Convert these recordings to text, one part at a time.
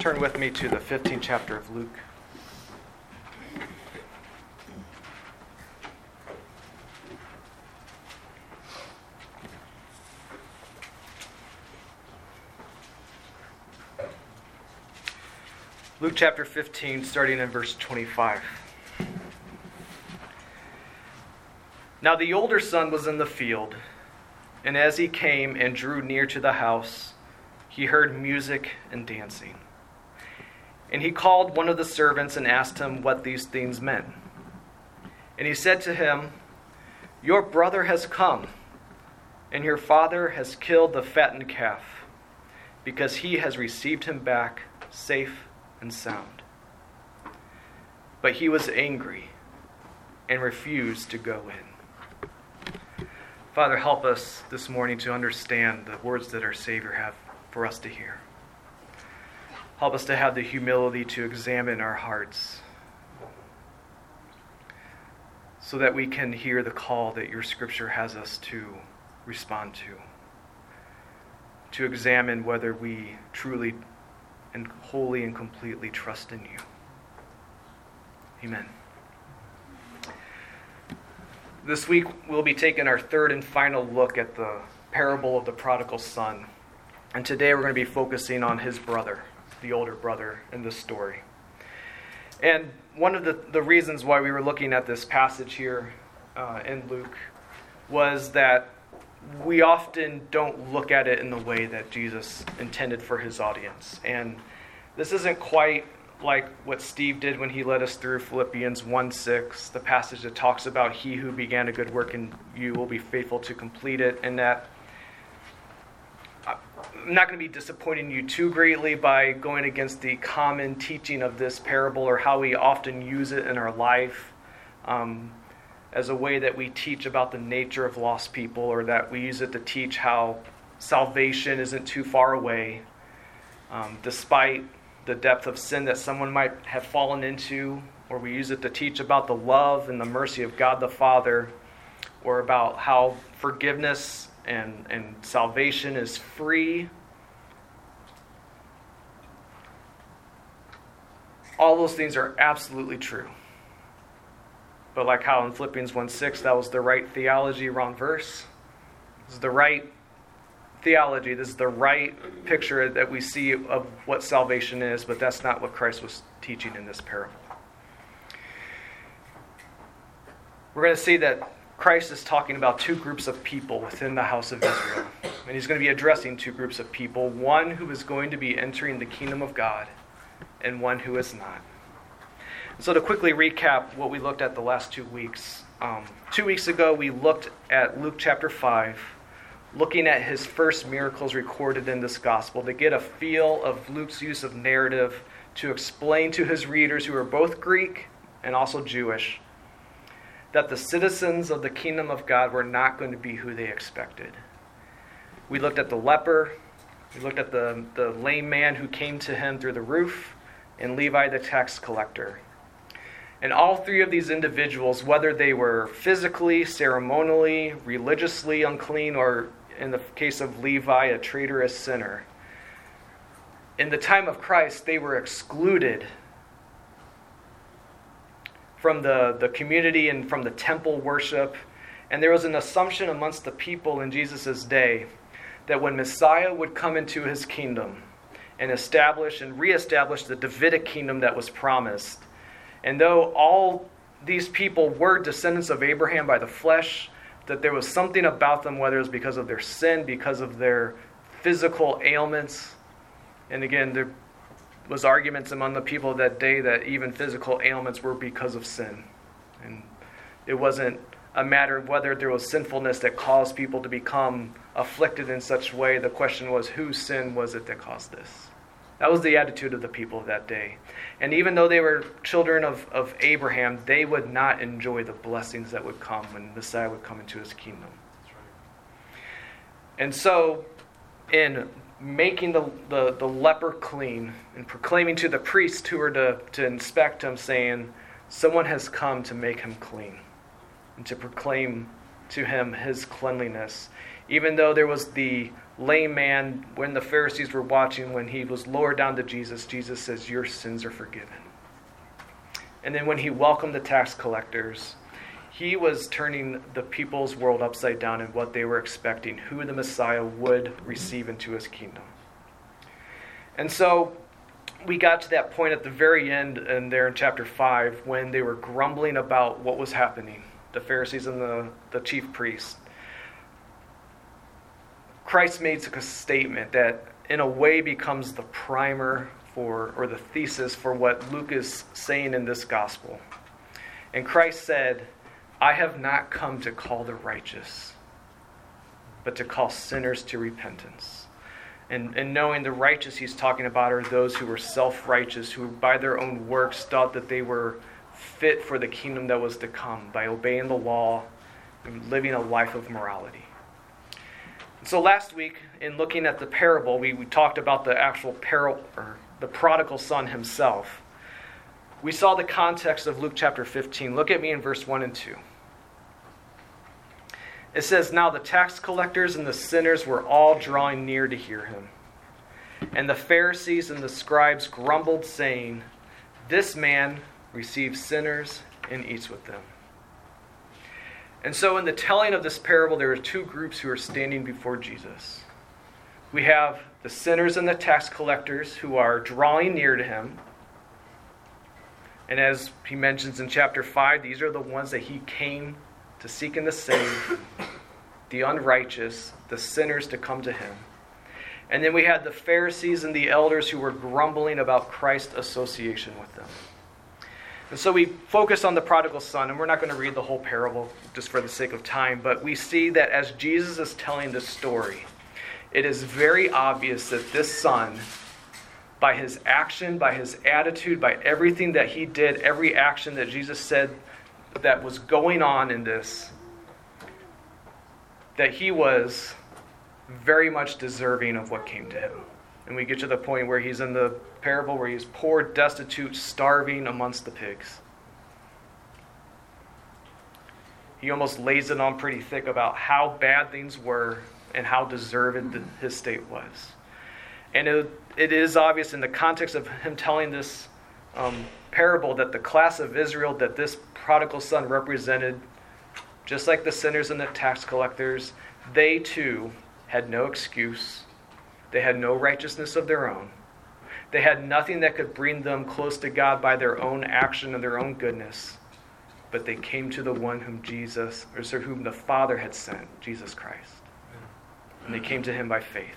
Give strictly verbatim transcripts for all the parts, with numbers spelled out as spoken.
turn with me to the fifteenth chapter of Luke. Luke chapter fifteen, starting in verse twenty-five. Now the older son was in the field, and as he came and drew near to the house, he heard music and dancing. And he called one of the servants and asked him what these things meant. And he said to him, "Your brother has come, and your father has killed the fattened calf, because he has received him back safe and sound." But he was angry and refused to go in. Father, help us this morning to understand the words that our Savior have for us to hear. Help us to have the humility to examine our hearts so that we can hear the call that your Scripture has us to respond to. To examine whether we truly and wholly and completely trust in you. Amen. This week we'll be taking our third and final look at the parable of the prodigal son. And today we're going to be focusing on his brother, the older brother in this story. And one of the, the reasons why we were looking at this passage here uh, in Luke was that we often don't look at it in the way that Jesus intended for his audience. And this isn't quite like what Steve did when he led us through Philippians one six, the passage that talks about he who began a good work in you will be faithful to complete it, and that I'm not going to be disappointing you too greatly by going against the common teaching of this parable or how we often use it in our life um, as a way that we teach about the nature of lost people, or that we use it to teach how salvation isn't too far away, um, despite the depth of sin that someone might have fallen into, or we use it to teach about the love and the mercy of God the Father, or about how forgiveness and, and salvation is free. All those things are absolutely true. But like how in Philippians one six, that was the right theology, wrong verse. This is the right theology. This is the right picture that we see of what salvation is, but that's not what Christ was teaching in this parable. We're going to see that Christ is talking about two groups of people within the house of Israel. And he's going to be addressing two groups of people, one who is going to be entering the kingdom of God and one who is not. So to quickly recap what we looked at the last two weeks. Um, two weeks ago we looked at Luke chapter five, looking at his first miracles recorded in this gospel to get a feel of Luke's use of narrative to explain to his readers, who are both Greek and also Jewish, that the citizens of the kingdom of God were not going to be who they expected. We looked at the leper, we looked at the, the lame man who came to him through the roof, and Levi the tax collector. And all three of these individuals, whether they were physically, ceremonially, religiously unclean, or in the case of Levi, a traitorous sinner, in the time of Christ, they were excluded from the, the community and from the temple worship. And there was an assumption amongst the people in Jesus' day that when Messiah would come into his kingdom and establish and reestablish the Davidic kingdom that was promised, and though all these people were descendants of Abraham by the flesh, that there was something about them, whether it was because of their sin, because of their physical ailments. And again, there was arguments among the people of that day that even physical ailments were because of sin. And it wasn't a matter of whether there was sinfulness that caused people to become afflicted in such a way. The question was, whose sin was it that caused this? That was the attitude of the people of that day. And even though they were children of, of Abraham, they would not enjoy the blessings that would come when Messiah would come into his kingdom. That's right. And so, in making the, the, the leper clean and proclaiming to the priests who were to, to inspect him, saying, someone has come to make him clean and to proclaim to him his cleanliness. Even though there was the lame man, when the Pharisees were watching, when he was lowered down to Jesus, Jesus says, your sins are forgiven. And then when he welcomed the tax collectors, he was turning the people's world upside down in what they were expecting, who the Messiah would receive into his kingdom. And so we got to that point at the very end, and there in chapter five, when they were grumbling about what was happening, the Pharisees and the, the chief priests. Christ made a statement that in a way becomes the primer for, or the thesis for what Luke is saying in this gospel. And Christ said, I have not come to call the righteous, but to call sinners to repentance. And, and knowing the righteous he's talking about are those who were self-righteous, who by their own works thought that they were fit for the kingdom that was to come by obeying the law and living a life of morality. So last week, in looking at the parable, we, we talked about the actual parable, or the prodigal son himself. We saw the context of Luke chapter fifteen. Look at me in verse one and two. It says, now the tax collectors and the sinners were all drawing near to hear him. And the Pharisees and the scribes grumbled, saying, this man receives sinners and eats with them. And so in the telling of this parable, there are two groups who are standing before Jesus. We have the sinners and the tax collectors who are drawing near to him. And as he mentions in chapter five, these are the ones that he came to seek and to save, the unrighteous, the sinners to come to him. And then we had the Pharisees and the elders who were grumbling about Christ's association with them. And so we focus on the prodigal son, and we're not going to read the whole parable just for the sake of time, but we see that as Jesus is telling this story, it is very obvious that this son, by his action, by his attitude, by everything that he did, every action that Jesus said that was going on in this, that he was very much deserving of what came to him. And we get to the point where he's in the parable where he's poor, destitute, starving amongst the pigs. He almost lays it on pretty thick about how bad things were and how deserved his state was. And it, it is obvious in the context of him telling this um, parable that the class of Israel that this prodigal son represented, just like the sinners and the tax collectors, they too had no excuse. They had no righteousness of their own. They had nothing that could bring them close to God by their own action and their own goodness. But they came to the one whom Jesus, or sorry, whom the Father had sent, Jesus Christ. And they came to him by faith.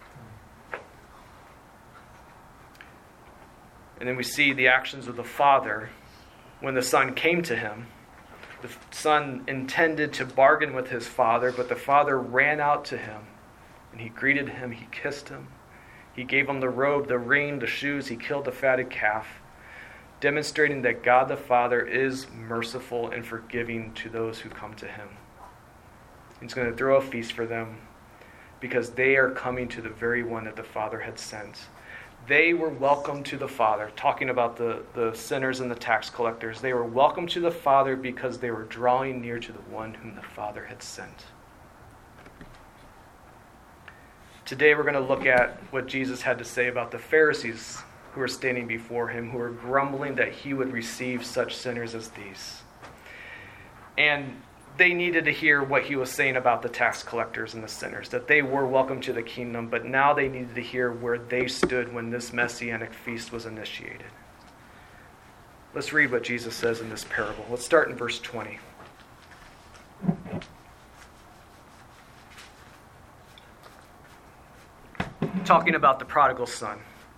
And then we see the actions of the Father. When the Son came to him, the Son intended to bargain with his Father, but the Father ran out to him. And he greeted him, he kissed him. He gave him the robe, the ring, the shoes. He killed the fatted calf, demonstrating that God the Father is merciful and forgiving to those who come to him. He's going to throw a feast for them because they are coming to the very one that the Father had sent. They were welcome to the Father, talking about the, the sinners and the tax collectors. They were welcome to the Father because they were drawing near to the one whom the Father had sent. Today we're going to look at what Jesus had to say about the Pharisees who were standing before him, who were grumbling that he would receive such sinners as these. And they needed to hear what he was saying about the tax collectors and the sinners, that they were welcome to the kingdom, but now they needed to hear where they stood when this messianic feast was initiated. Let's read what Jesus says in this parable. Let's start in verse twenty. Talking about the prodigal son.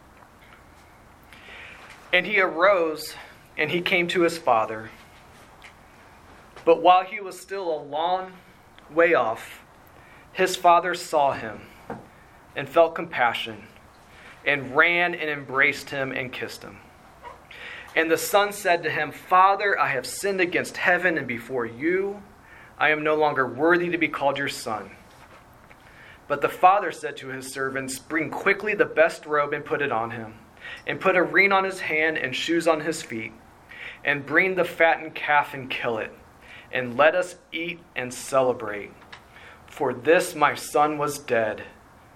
And he arose, and he came to his father. But while he was still a long way off, his father saw him and felt compassion, and ran and embraced him and kissed him. And the son said to him, Father, I have sinned against heaven and before you. I am no longer worthy to be called your son. But the father said to his servants, Bring quickly the best robe and put it on him, and put a ring on his hand and shoes on his feet, and bring the fattened calf and kill it, and let us eat and celebrate. For this my son was dead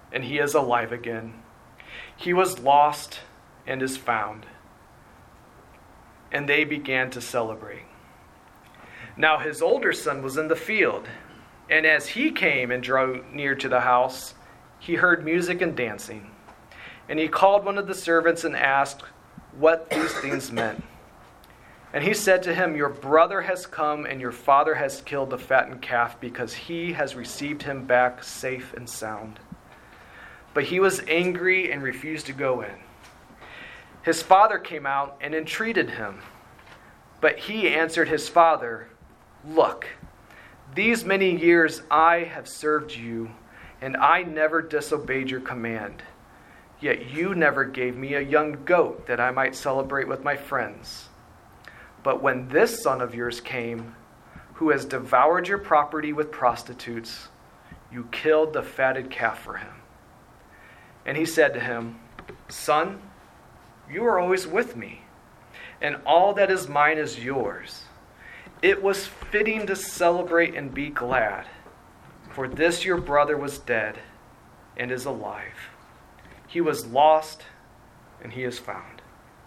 and he is alive again. He was lost and is found." And they began to celebrate. Now his older son was in the field, and as he came and drew near to the house, he heard music and dancing. And he called one of the servants and asked what these things meant. And he said to him, "Your brother has come, and your father has killed the fattened calf, because he has received him back safe and sound." But he was angry and refused to go in. His father came out and entreated him. But he answered his father, "Look, these many years I have served you, and I never disobeyed your command. Yet you never gave me a young goat that I might celebrate with my friends. But when this son of yours came, who has devoured your property with prostitutes, you killed the fatted calf for him." And he said to him, "Son, you are always with me, and all that is mine is yours. It was fitting to celebrate and be glad, for this your brother was dead and is alive. He was lost and he is found."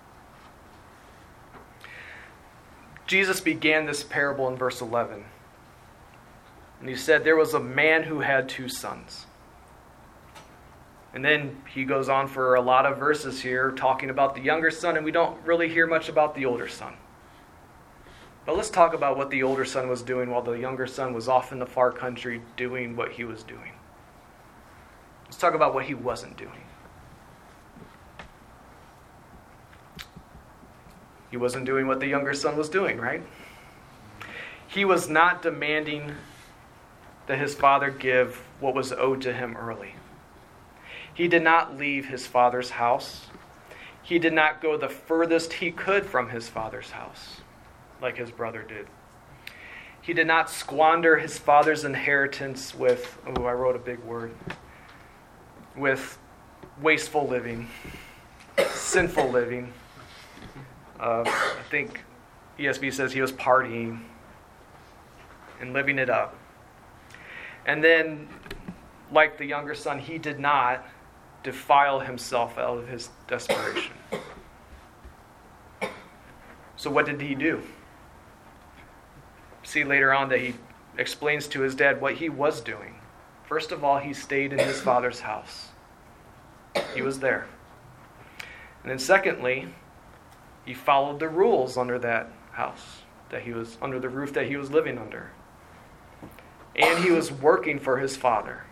Jesus began this parable in verse eleven. And he said there was a man who had two sons. And then he goes on for a lot of verses here talking about the younger son, and we don't really hear much about the older son. But let's talk about what the older son was doing while the younger son was off in the far country doing what he was doing. Let's talk about what he wasn't doing. He wasn't doing what the younger son was doing, right? He was not demanding that his father give what was owed to him early. He did not leave his father's house. He did not go the furthest he could from his father's house, like his brother did. He did not squander his father's inheritance with, oh, I wrote a big word, with wasteful living, sinful living. Uh, I think E S V says he was partying and living it up. And then, like the younger son, he did not defile himself out of his desperation. So what did he do? See later on that he explains to his dad what he was doing. First of all, he stayed in his father's house. He was there. And then secondly, he followed the rules under that house, that he was under the roof that he was living under. And he was working for his father.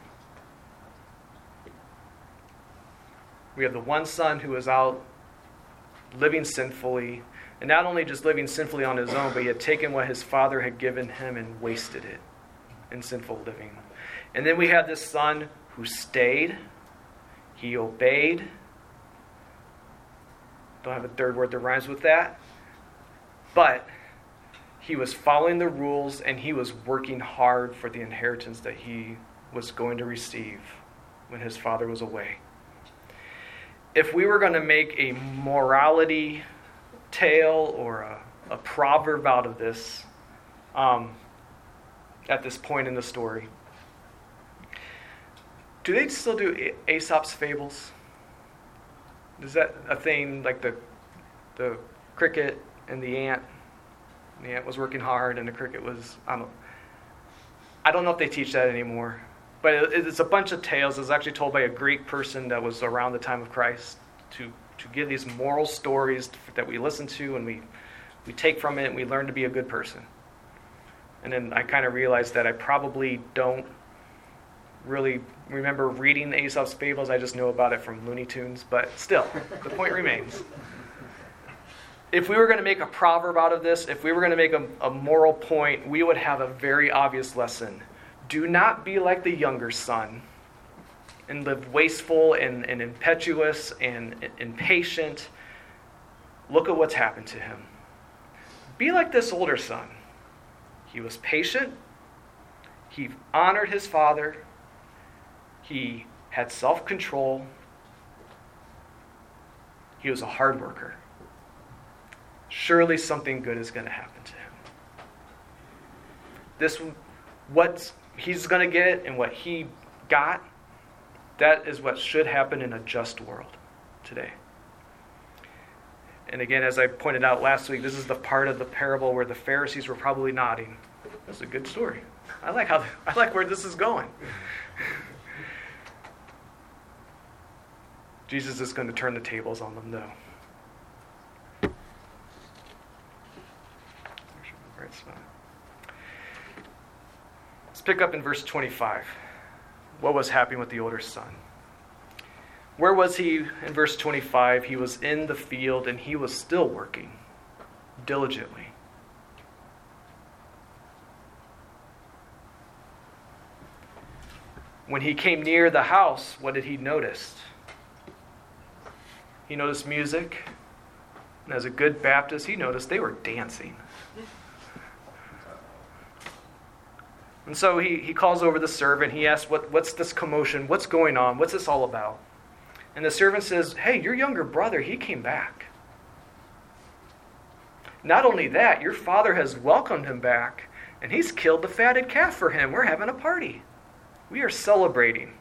We have the one son who was out living sinfully, and not only just living sinfully on his own, but he had taken what his father had given him and wasted it in sinful living. And then we have this son who stayed, he obeyed. Don't have a third word that rhymes with that. But he was following the rules and he was working hard for the inheritance that he was going to receive when his father was away. If we were going to make a morality tale or a, a proverb out of this, um, at this point in the story, do they still do Aesop's fables? Is that a thing, like the the cricket and the ant? The ant was working hard and the cricket was, I don't, I don't know if they teach that anymore. But it, it's a bunch of tales. It was actually told by a Greek person that was around the time of Christ to, to give these moral stories that we listen to and we, we take from it and we learn to be a good person. And then I kind of realized that I probably don't really remember reading the Aesop's Fables. I just know about it from Looney Tunes. But still, the point remains. If we were going to make a proverb out of this, if we were going to make a, a moral point, we would have a very obvious lesson. Do not be like the younger son and live wasteful and, and impetuous and, and impatient. Look at what's happened to him. Be like this older son. He was patient. He honored his father. He had self-control. He was a hard worker. Surely something good is going to happen to him. This, what he's going to get and what he got That is what should happen in a just world today. And again, as I pointed out last week, this is the part of the parable where the Pharisees were probably nodding. That's a good story. I like how I like where this is going. Jesus is going to turn the tables on them, though. Let's pick up in verse twenty-five. What was happening with the older son? Where was he in verse twenty-five? He was in the field and he was still working diligently. When he came near the house, what did he notice? He noticed music. And as a good Baptist, he noticed they were dancing. And so he, he calls over the servant. He asks, what, what's this commotion? What's going on? What's this all about? And the servant says, hey, your younger brother, he came back. Not only that, your father has welcomed him back, and he's killed the fatted calf for him. We're having a party. We are celebrating.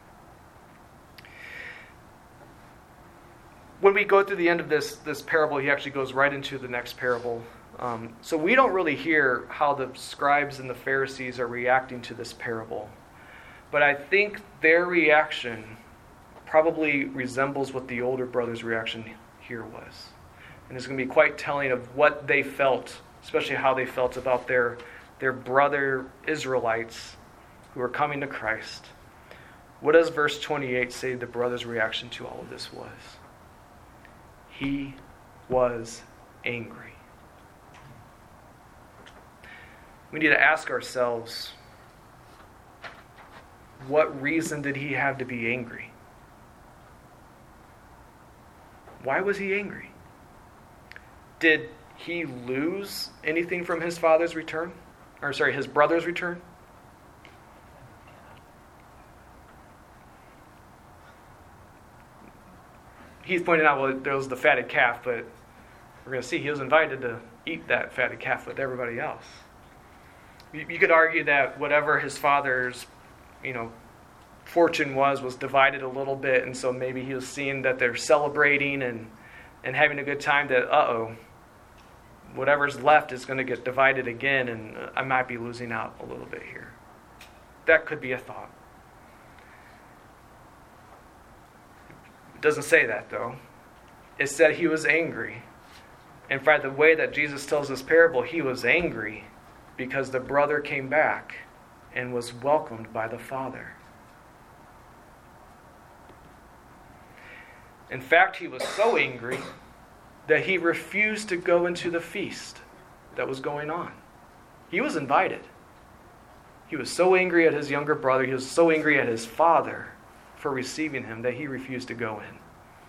When we go through the end of this, this parable, he actually goes right into the next parable. Um, so we don't really hear how the scribes and the Pharisees are reacting to this parable. But I think their reaction probably resembles what the older brother's reaction here was. And it's going to be quite telling of what they felt, especially how they felt about their, their brother Israelites who are coming to Christ. What does verse twenty-eight say the brother's reaction to all of this was? He was angry. We need to ask ourselves, what reason did he have to be angry? Why was he angry? Did he lose anything from his father's return? Or sorry, his brother's return? He's pointed out, well, there was the fatted calf, but we're going to see he was invited to eat that fatted calf with everybody else. You, you could argue that whatever his father's, you know, fortune was, was divided a little bit, and so maybe he was seeing that they're celebrating and, and having a good time, that, uh-oh, whatever's left is going to get divided again, and I might be losing out a little bit here. That could be a thought. It doesn't say that, though. It said he was angry. In fact, the way that Jesus tells this parable, he was angry because the brother came back and was welcomed by the father. In fact, he was so angry that he refused to go into the feast that was going on. He was invited. He was so angry at his younger brother, he was so angry at his father for receiving him that he refused to go in.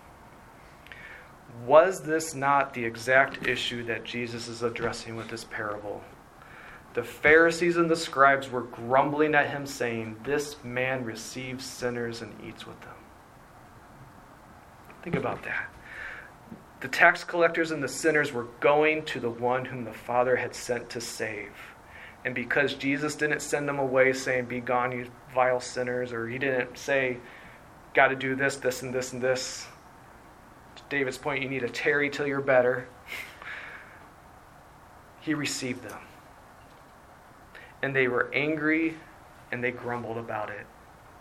Was this not the exact issue that Jesus is addressing with this parable? The Pharisees and the scribes were grumbling at him, saying, "This man receives sinners and eats with them." Think about that. The tax collectors and the sinners were going to the one whom the Father had sent to save. And because Jesus didn't send them away saying, "Be gone, you vile sinners," or he didn't say, "Got to do this, this, and this, and this." To David's point, you need to tarry till you're better. He received them. And they were angry and they grumbled about it.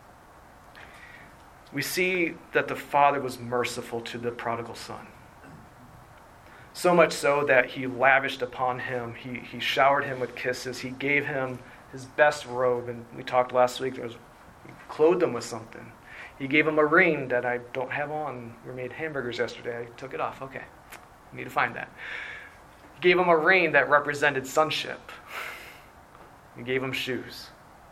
We see that the Father was merciful to the prodigal son. So much so that he lavished upon him. He, he showered him with kisses. He gave him his best robe. And we talked last week, there was, he clothed him with something. He gave him a ring that I don't have on. We made hamburgers yesterday. I took it off. Okay. I need to find that. He gave him a ring that represented sonship. He gave him shoes.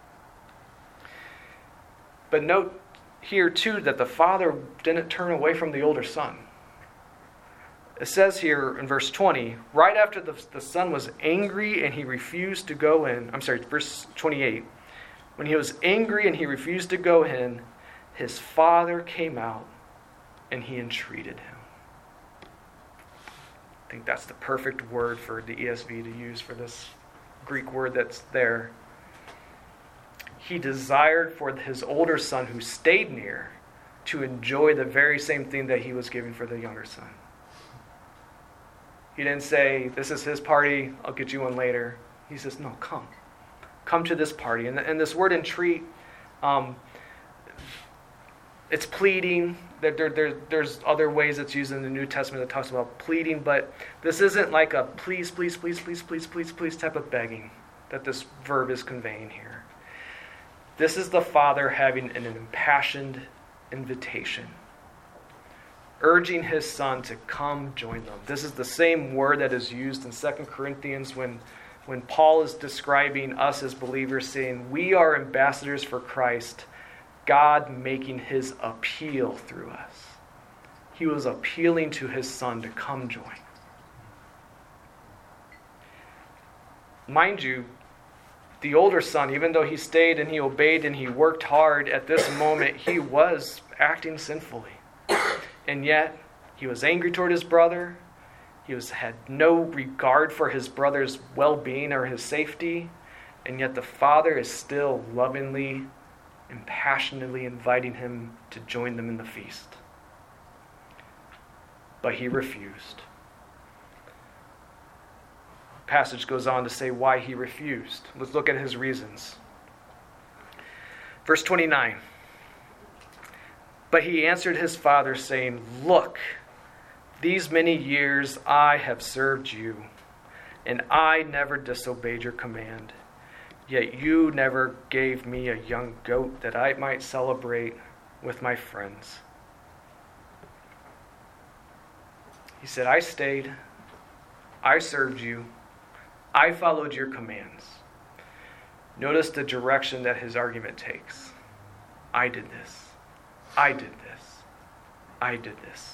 But note here, too, that the father didn't turn away from the older son. It says here in verse twenty, right after the, the son was angry and he refused to go in. I'm sorry, verse twenty-eight. When he was angry and he refused to go in, his father came out and he entreated him. I think that's the perfect word for the E S V to use for this Greek word that's there. He desired for his older son who stayed near to enjoy the very same thing that he was giving for the younger son. He didn't say, this is his party, I'll get you one later. He says, no, come. Come to this party. And, and this word entreat, um, it's pleading. There, there, there, there's other ways it's used in the New Testament that talks about pleading, but this isn't like a please, please, please, please, please, please, please type of begging that this verb is conveying here. This is the Father having an impassioned invitation, urging his Son to come join them. This is the same word that is used in Second Corinthians when, when Paul is describing us as believers, saying, we are ambassadors for Christ, God making his appeal through us. He was appealing to his Son to come join. Mind you, the older son, even though he stayed and he obeyed and he worked hard, at this moment he was acting sinfully. And yet, he was angry toward his brother. He was had no regard for his brother's well-being or his safety. And yet the father is still lovingly and passionately inviting him to join them in the feast. But he refused. The passage goes on to say why he refused. Let's look at his reasons. Verse twenty-nine. But he answered his father, saying, look, these many years I have served you, and I never disobeyed your command. Yet you never gave me a young goat that I might celebrate with my friends. He said, I stayed, I served you, I followed your commands. Notice the direction that his argument takes. I did this. I did this. I did this.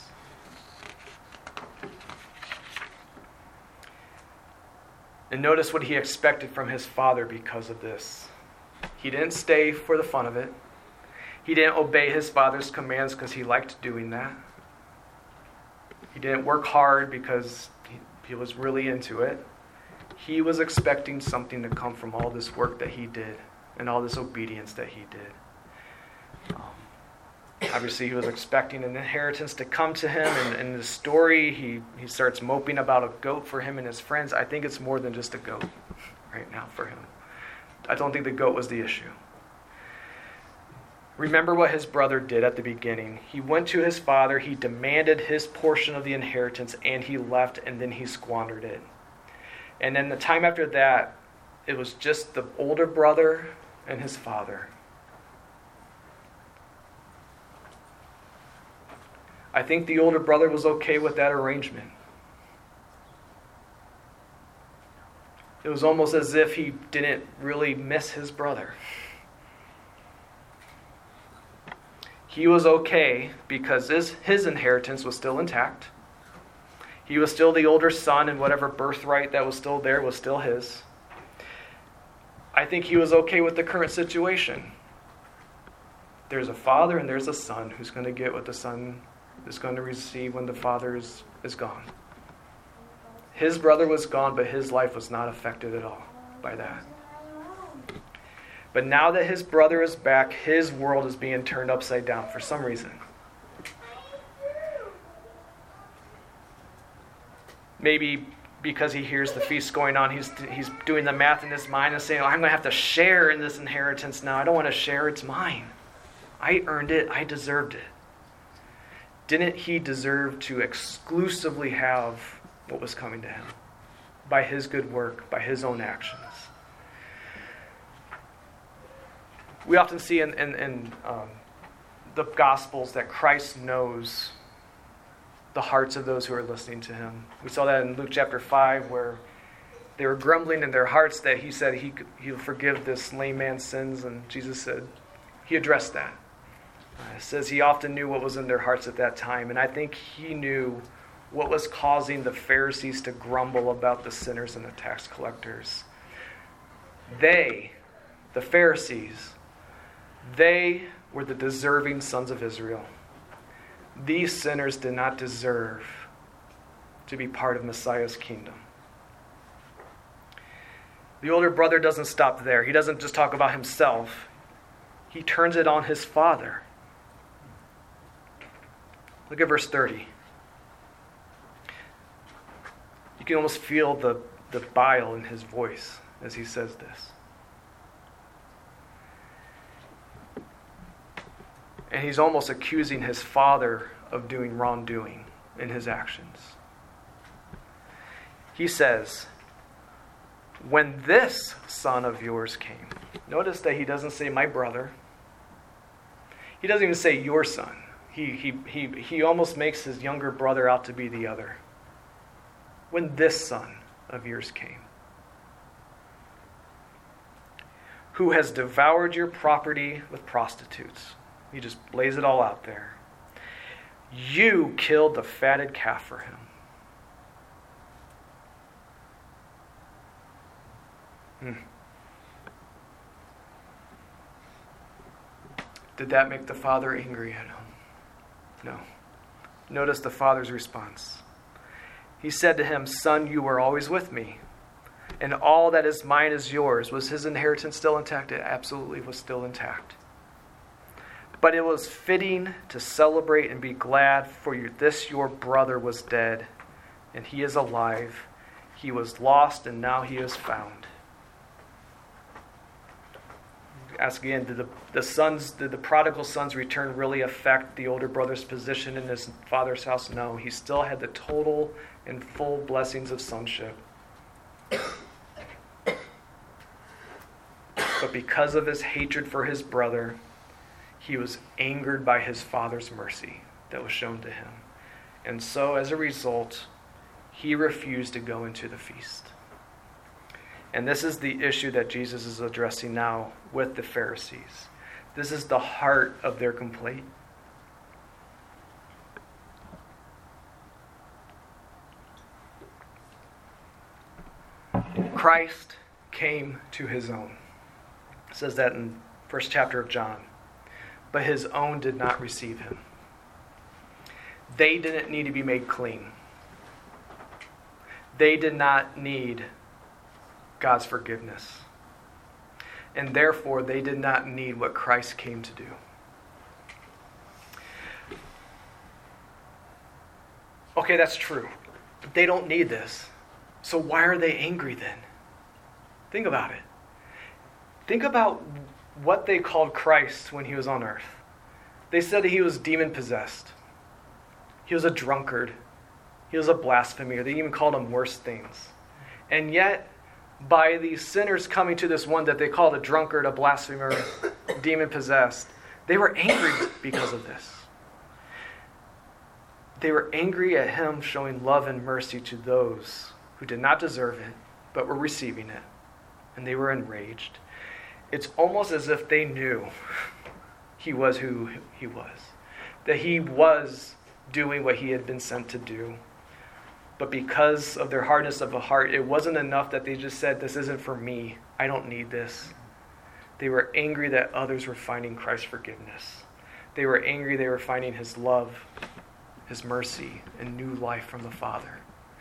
And notice what he expected from his father because of this. He didn't stay for the fun of it. He didn't obey his father's commands because he liked doing that. He didn't work hard because he, he was really into it. He was expecting something to come from all this work that he did and all this obedience that he did. Um, obviously, he was expecting an inheritance to come to him. And in the story, he, he starts moping about a goat for him and his friends. I think it's more than just a goat right now for him. I don't think the goat was the issue. Remember what his brother did at the beginning. He went to his father, he demanded his portion of the inheritance, and he left, and then he squandered it. And then the time after that, it was just the older brother and his father. I think the older brother was okay with that arrangement. It was almost as if he didn't really miss his brother. He was okay because his, his inheritance was still intact. He was still the older son, and whatever birthright that was still there was still his. I think he was okay with the current situation. There's a father and there's a son who's going to get what the son is going to receive when the father is, is gone. His brother was gone, but his life was not affected at all by that. But now that his brother is back, his world is being turned upside down for some reason. Maybe because he hears the feast going on, he's he's doing the math in his mind and saying, oh, I'm going to have to share in this inheritance now. I don't want to share, it's mine. I earned it, I deserved it. Didn't he deserve to exclusively have what was coming to him by his good work, by his own actions? We often see in, in, in um, the Gospels that Christ knows the hearts of those who are listening to him. We saw that in Luke chapter five, where they were grumbling in their hearts that he said he could, he'll forgive this lame man's sins, and Jesus said, he addressed that. Uh, it says he often knew what was in their hearts at that time, and I think he knew what was causing the Pharisees to grumble about the sinners and the tax collectors. They, the Pharisees, they were the deserving sons of Israel. These sinners did not deserve to be part of Messiah's kingdom. The older brother doesn't stop there. He doesn't just talk about himself. He turns it on his father. Look at verse thirty. You can almost feel the, the bile in his voice as he says this. And he's almost accusing his father of doing wrongdoing in his actions. He says, when this son of yours came. Notice that he doesn't say my brother. He doesn't even say your son. He, he, he, he almost makes his younger brother out to be the other. When this son of yours came, who has devoured your property with prostitutes. He just lays it all out there. You killed the fatted calf for him. Hmm. Did that make the father angry at him? No. Notice the father's response. He said to him, son, you were always with me, and all that is mine is yours. Was his inheritance still intact? It absolutely was still intact. But it was fitting to celebrate and be glad, for you, this your brother was dead, and he is alive. He was lost, and now he is found. Ask again, did the, the sons, did the prodigal son's return really affect the older brother's position in his father's house? No, he still had the total and full blessings of sonship. But because of his hatred for his brother, he was angered by his father's mercy that was shown to him. And so, as a result, he refused to go into the feast. And this is the issue that Jesus is addressing now with the Pharisees. This is the heart of their complaint. Christ came to his own. It says that in first chapter of John. But his own did not receive him. They didn't need to be made clean. They did not need God's forgiveness. And therefore, they did not need what Christ came to do. Okay, that's true. They don't need this. So why are they angry then? Think about it. Think about what they called Christ when he was on earth. They said that he was demon-possessed. He was a drunkard. He was a blasphemer. They even called him worse things. And yet, by these sinners coming to this one that they called a drunkard, a blasphemer, demon-possessed, they were angry because of this. They were angry at him showing love and mercy to those who did not deserve it, but were receiving it. And they were enraged. It's almost as if they knew he was who he was. That he was doing what he had been sent to do. But because of their hardness of a heart, it wasn't enough that they just said, this isn't for me. I don't need this. They were angry that others were finding Christ's forgiveness. They were angry they were finding his love, his mercy, and new life from the Father.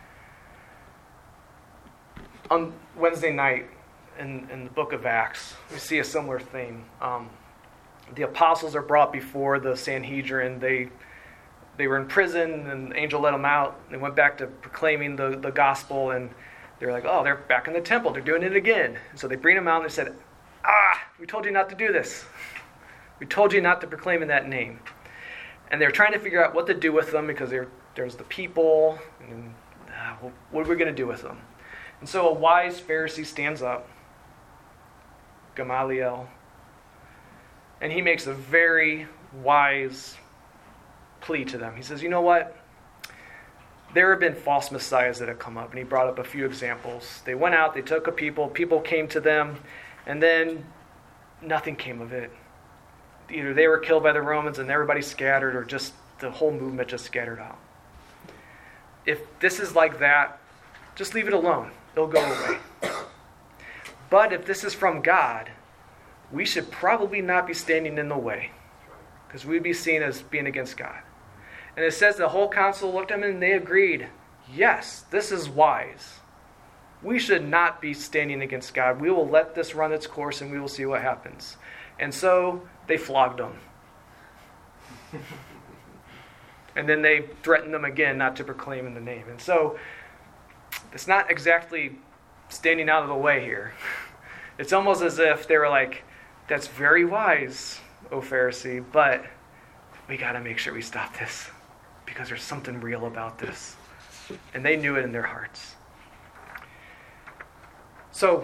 On Wednesday night, in, in the book of Acts, we see a similar thing. Um, the apostles are brought before the Sanhedrin. They they were in prison, and the angel let them out. They went back to proclaiming the, the gospel, and they're like, oh, they're back in the temple. They're doing it again. And so they bring them out, and they said, ah, we told you not to do this. We told you not to proclaim in that name. And they're trying to figure out what to do with them, because there's the people, and uh, what are we going to do with them? And so a wise Pharisee stands up, Gamaliel, and he makes a very wise plea to them. He says, you know what? There have been false messiahs that have come up, and he brought up a few examples. They went out, they took a people, people came to them, and then nothing came of it. Either they were killed by the Romans and everybody scattered, or just the whole movement just scattered out. If this is like that, just leave it alone. It'll go away. But if this is from God, we should probably not be standing in the way, because we'd be seen as being against God. And it says the whole council looked at him and they agreed, yes, this is wise. We should not be standing against God. We will let this run its course and we will see what happens. And so they flogged him. And then they threatened them again not to proclaim in the name. And so it's not exactly standing out of the way here. It's almost as if they were like, that's very wise, O Pharisee, but we got to make sure we stop this because there's something real about this. And they knew it in their hearts. So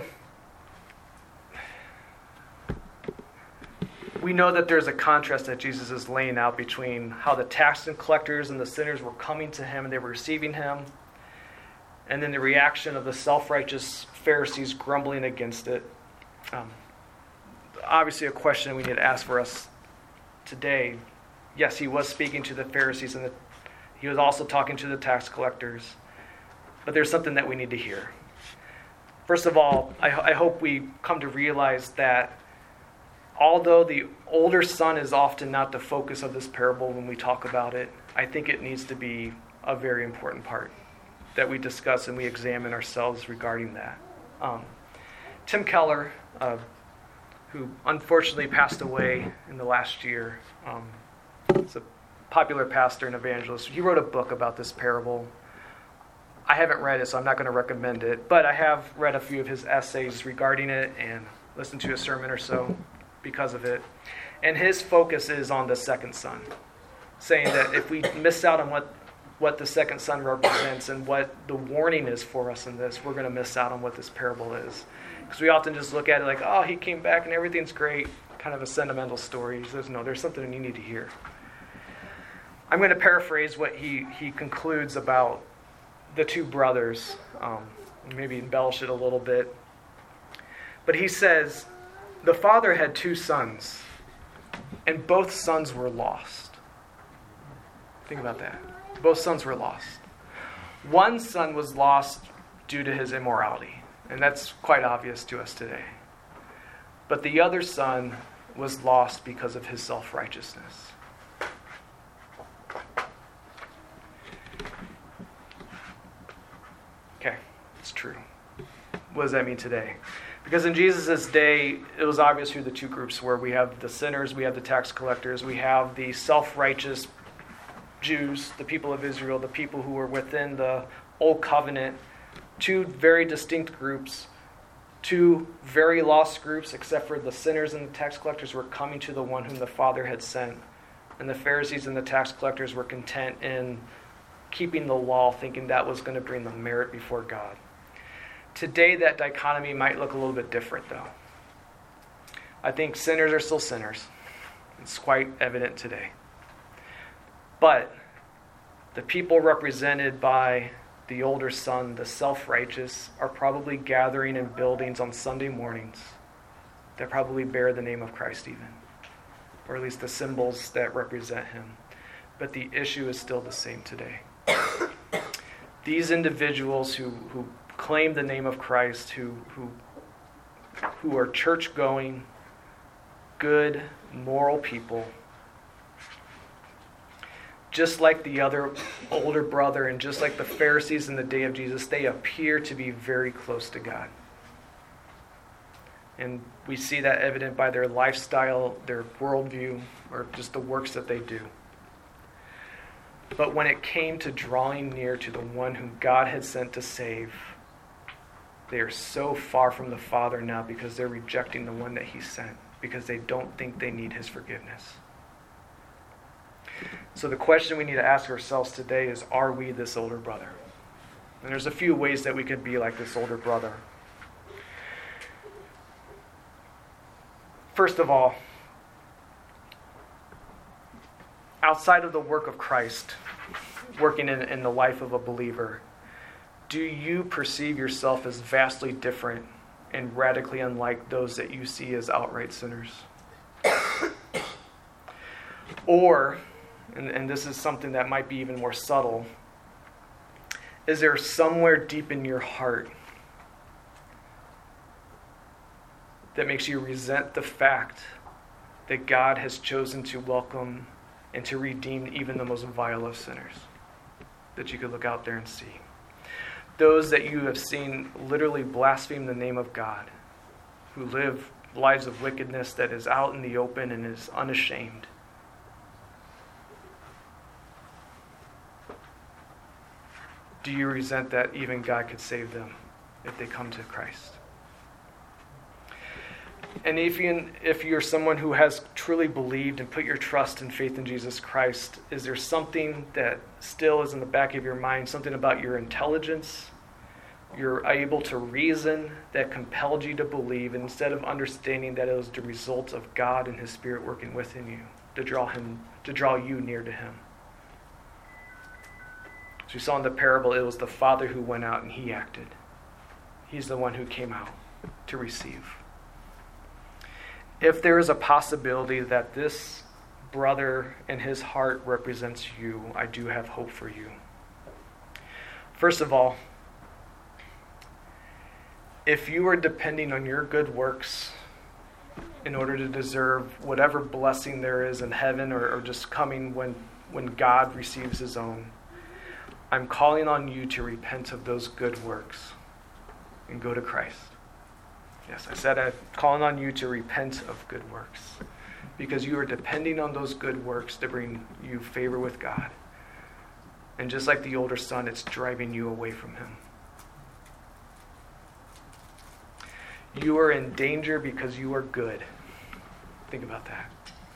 we know that there's a contrast that Jesus is laying out between how the tax collectors and the sinners were coming to him and they were receiving him, and then the reaction of the self-righteous Pharisees grumbling against it. Um, obviously a question we need to ask for us today. Yes, he was speaking to the Pharisees, and the, he was also talking to the tax collectors, but there's something that we need to hear. First of all, I, I hope we come to realize that although the older son is often not the focus of this parable when we talk about it, I think it needs to be a very important part that we discuss and we examine ourselves regarding that. Um, Tim Keller, uh, who unfortunately passed away in the last year, um, he's a popular pastor and evangelist. He wrote a book about this parable. I haven't read it, so I'm not going to recommend it, but I have read a few of his essays regarding it and listened to a sermon or so because of it. And his focus is on the second son, saying that if we miss out on what, what the second son represents and what the warning is for us in this, we're going to miss out on what this parable is. Because we often just look at it like, oh, he came back and everything's great, kind of a sentimental story. He says, no, there's something you need to hear. I'm going to paraphrase what he, he concludes about the two brothers, um, maybe embellish it a little bit. But he says, the father had two sons, and both sons were lost. Think about that. Both sons were lost. One son was lost due to his immorality, and that's quite obvious to us today. But the other son was lost because of his self-righteousness. Okay, it's true. What does that mean today? Because in Jesus' day, it was obvious who the two groups were. We have the sinners, we have the tax collectors, we have the self-righteous Jews, the people of Israel, the people who were within the Old Covenant. Two very distinct groups, two very lost groups, except for the sinners and the tax collectors were coming to the one whom the Father had sent. And the Pharisees and the tax collectors were content in keeping the law, thinking that was going to bring them merit before God. Today, that dichotomy might look a little bit different, though. I think sinners are still sinners. It's quite evident today. But the people represented by the older son, the self-righteous, are probably gathering in buildings on Sunday mornings that probably bear the name of Christ even, or at least the symbols that represent him. But the issue is still the same today. These individuals who, who claim the name of Christ, who, who, who are church-going, good, moral people, just like the other older brother and just like the Pharisees in the day of Jesus, they appear to be very close to God. And we see that evident by their lifestyle, their worldview, or just the works that they do. But when it came to drawing near to the one whom God had sent to save, they are so far from the Father now because they're rejecting the one that he sent, because they don't think they need his forgiveness. So the question we need to ask ourselves today is, are we this older brother? And there's a few ways that we could be like this older brother. First of all, outside of the work of Christ, working in, in the life of a believer, do you perceive yourself as vastly different and radically unlike those that you see as outright sinners? Or, and, and this is something that might be even more subtle, is there somewhere deep in your heart that makes you resent the fact that God has chosen to welcome and to redeem even the most vile of sinners that you could look out there and see? Those that you have seen literally blaspheme the name of God, who live lives of wickedness that is out in the open and is unashamed. Do you resent that even God could save them if they come to Christ? And if, you, if you're someone who has truly believed and put your trust and faith in Jesus Christ, is there something that still is in the back of your mind, something about your intelligence, you're able to reason, that compelled you to believe, instead of understanding that it was the result of God and His Spirit working within you to draw him, to draw you near to Him? As we saw in the parable, it was the Father who went out and He acted. He's the one who came out to receive. If there is a possibility that this brother and his heart represents you, I do have hope for you. First of all, if you are depending on your good works in order to deserve whatever blessing there is in heaven, or, or just coming when, when God receives His own, I'm calling on you to repent of those good works and go to Christ. Yes, I said I'm calling on you to repent of good works, because you are depending on those good works to bring you favor with God. And just like the older son, it's driving you away from Him. You are in danger because you are good. Think about that.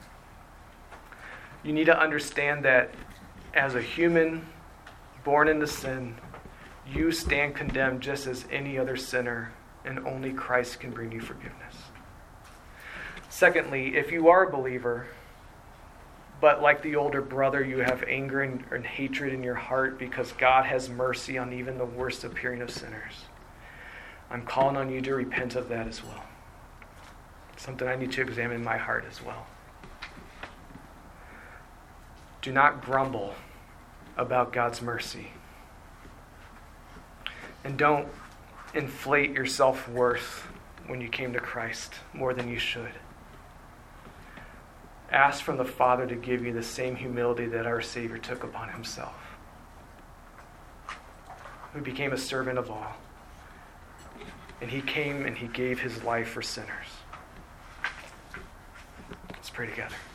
You need to understand that as a human born into sin, you stand condemned just as any other sinner, and only Christ can bring you forgiveness. Secondly, if you are a believer, but like the older brother, you have anger and, and hatred in your heart because God has mercy on even the worst appearing of sinners, I'm calling on you to repent of that as well. Something I need to examine in my heart as well. Do not grumble about God's mercy. And don't inflate your self-worth when you came to Christ more than you should. Ask from the Father to give you the same humility that our Savior took upon Himself, who became a servant of all. And He came and He gave His life for sinners. Let's pray together.